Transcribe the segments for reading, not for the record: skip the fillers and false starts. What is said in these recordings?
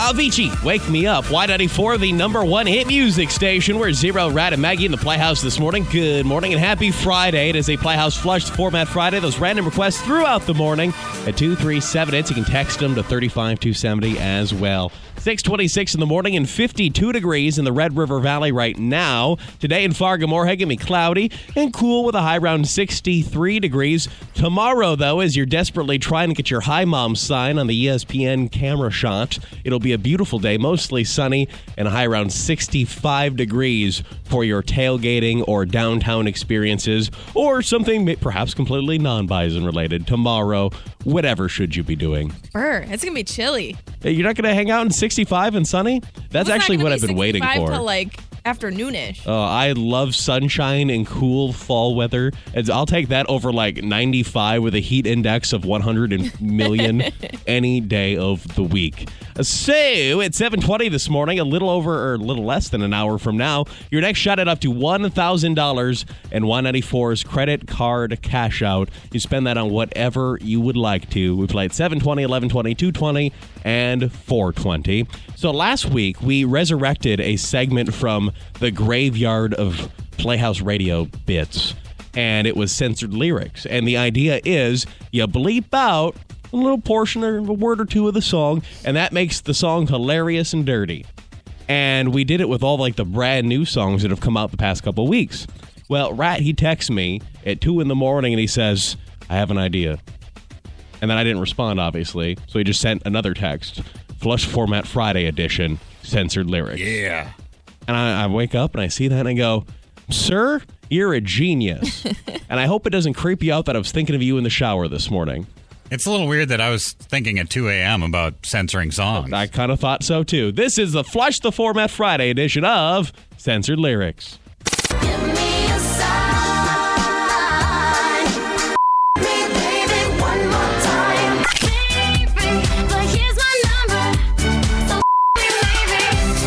Avicii, Wake Me Up. Y94, the number one hit music station. We're Zero, Rat, and Maggie in the Playhouse this morning. Good morning and happy Friday. It is a Playhouse Flushed Format Friday. Those random requests throughout the morning at 237-8. You can text them to 35270 as well. 6:26 in the morning and 52 degrees in the Red River Valley right now. Today in Fargo-Moorhead, going to be cloudy and cool with a high around 63 degrees. Tomorrow, though, as you're desperately trying to get your Hi Mom sign on the ESPN camera shot, it'll be a beautiful day, mostly sunny and a high around 65 degrees for your tailgating or downtown experiences or something perhaps completely non-Bison related tomorrow. Whatever should you be doing? It's going to be chilly. You're not going to hang out in 65 and sunny? That's actually what I've been waiting for. Till like afternoonish. Oh, I love sunshine and cool fall weather. I'll take that over like 95 with a heat index of 100 million any day of the week. So, it's 7:20 this morning, a little over or a little less than an hour from now. Your next shot at up to $1,000 and Y94's credit card cash out. You spend that on whatever you would like to. We played 720, 1120, 220, and 420. So last week, we resurrected a segment from the graveyard of Playhouse Radio bits, and it was censored lyrics. And the idea is you bleep out a little portion or a word or two of the song, and that makes the song hilarious and dirty. And we did it with all like the brand new songs that have come out the past couple of weeks. Well, Rat, he texts me at 2 in the morning and he says, I have an idea. And then I didn't respond, obviously, so he just sent another text. Flush Format Friday edition, censored lyrics. Yeah. And I wake up and I see that and I go, sir, you're a genius. And I hope it doesn't creep you out that I was thinking of you in the shower this morning. It's a little weird that I was thinking at 2 a.m. about censoring songs. I kind of thought so, too. This is the Flush the Format Friday edition of Censored Lyrics. Give me a sign. Me, baby, one more time. Baby, but here's my number. So me, baby.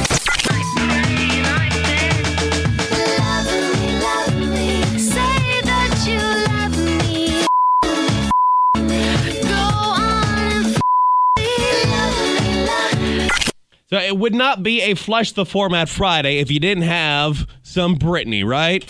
Love me. Say that you love me. Go on and love me. So it would not be a Flush the Format Friday if you didn't have some Britney, right?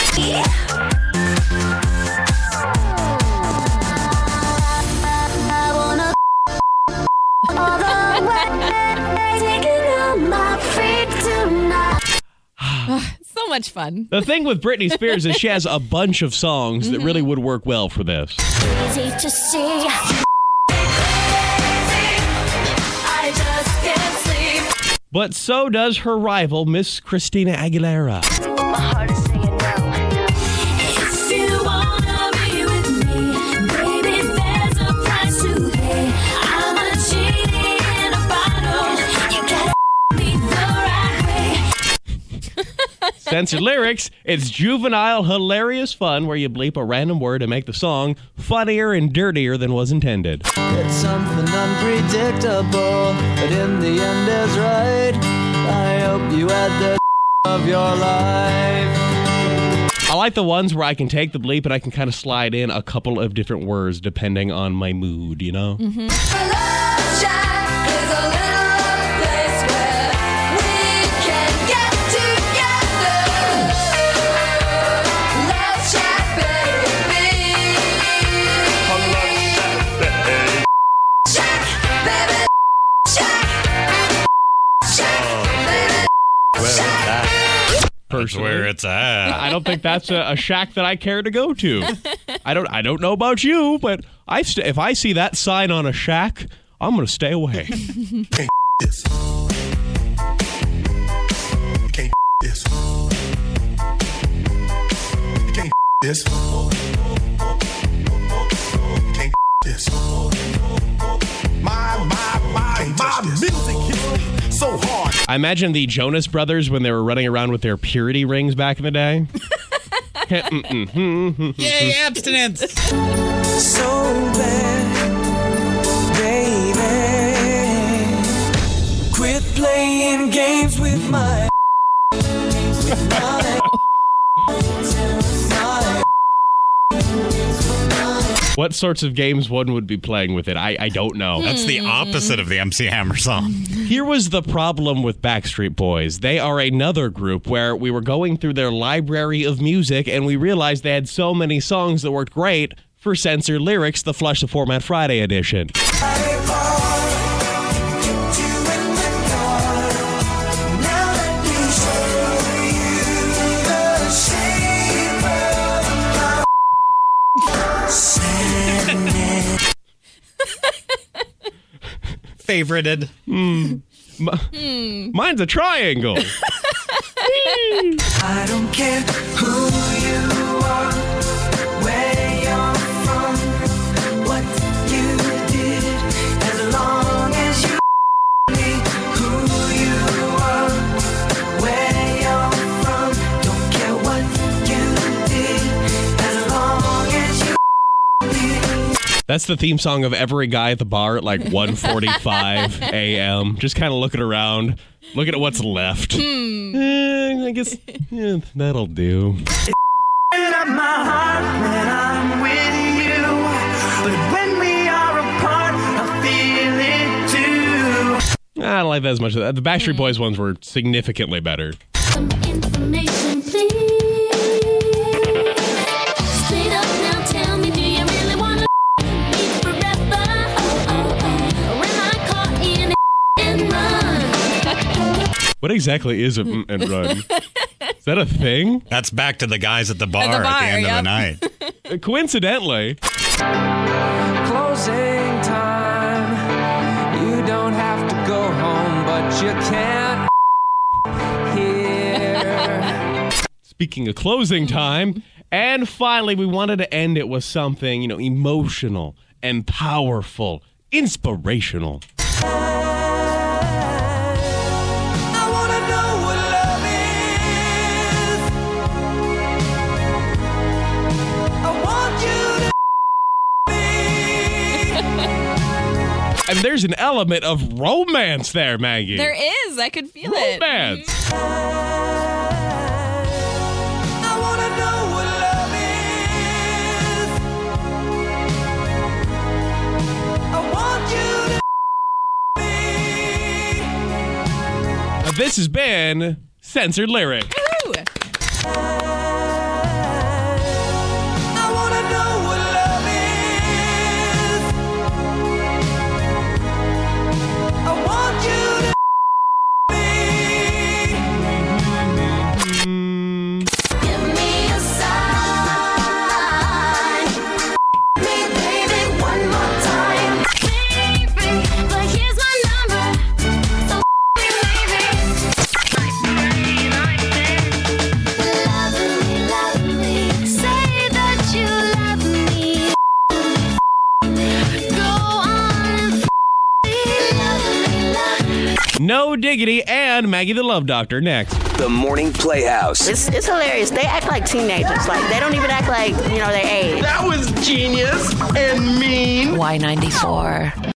I wanna all the way, taking on my feet tonight. So much fun. The thing with Britney Spears is she has a bunch of songs that really would work well for this. Easy to see. I just can't sleep. But so does her rival, Miss Christina Aguilera. My heart is saying no. If you wanna be with me, baby, there's a price to pay. I'm a genie in a bottle. You gotta be the right way. Censored lyrics, it's juvenile, hilarious fun where you bleep a random word and make the song funnier and dirtier than was intended. It's something unpredictable, but in the end is right. I hope you had the of your life. I like the ones where I can take the bleep and I can kind of slide in a couple of different words depending on my mood, you know? Love Shack is a little place where we can get together. Love Shack, baby. Shack, baby. Shack. Shack, baby. Shack. That's Personally. where it's at. I don't think that's a shack that I care to go to. I don't know about you, but if I see that sign on a shack, I'm going to stay away. This. You can't this. You can't this. You can't this. My music hits me so hard. I imagine the Jonas Brothers when they were running around with their purity rings back in the day. Yay, abstinence! So bad, baby. Quit playing games with my. What what sorts of games one would be playing with it. I don't know. That's the opposite of the MC Hammer song. Here was the problem with Backstreet Boys. They are another group where we were going through their library of music and we realized they had so many songs that worked great for Censored Lyrics, the Flush the Format Friday edition. Favorited. Mine's a triangle. I don't care who you are, where you're from, what you did, as long as you me who you are, where you're from, don't care what you did, as long as you me. That's the theme song of every guy at the bar at like 1:45 a.m. Just kind of looking around, looking at what's left. I guess that'll do. Up my heart when I'm with you, but when we are apart, I feel it too. I don't like that as much. The Backstreet Boys ones were significantly better. Some information, please. Straight up now, tell me, do you really wanna be forever? Or am I caught in and run? What exactly is a and run? Is that a thing? That's back to the guys at the bar At the at bar, the end yep. of the night. Coincidentally. Closing time. You don't have to go home, but you can't hear. Speaking of closing time, and finally we wanted to end it with something, emotional and powerful, inspirational. I wanna know what love is. I want you to And there's an element of romance there, Maggie. There is. I could feel it. Romance. I wanna know what love is. I want you to This has been Censored Lyric. Woo! I wanna know what love is. I want you to Give me a sign. Me, baby, one more time. Baby, but here's my number. So baby. Love me. Say that you love me. Go on and love me. No Diggity and Maggie the Love Doctor next. The Morning Playhouse. It's hilarious. They act like teenagers. Like, they don't even act like, their age. That was genius and mean. Y94.